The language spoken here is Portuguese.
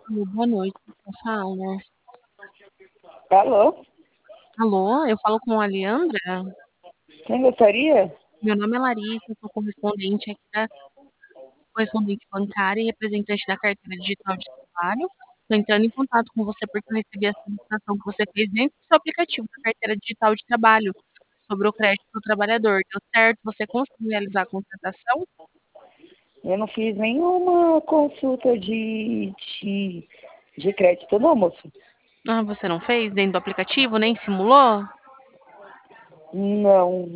Boa noite, quem fala? Alô? Alô, eu falo com a Leandra? Quem gostaria? Meu nome é Larissa, eu sou correspondente aqui da correspondente bancária e representante da carteira digital de trabalho. Estou entrando em contato com você porque eu recebi a solicitação que você fez dentro do seu aplicativo da carteira digital de trabalho sobre o crédito do trabalhador. Deu certo? Você conseguiu realizar a contratação? Eu não fiz nenhuma consulta de crédito, não, moço. Ah, você não fez dentro do aplicativo, nem simulou? Não,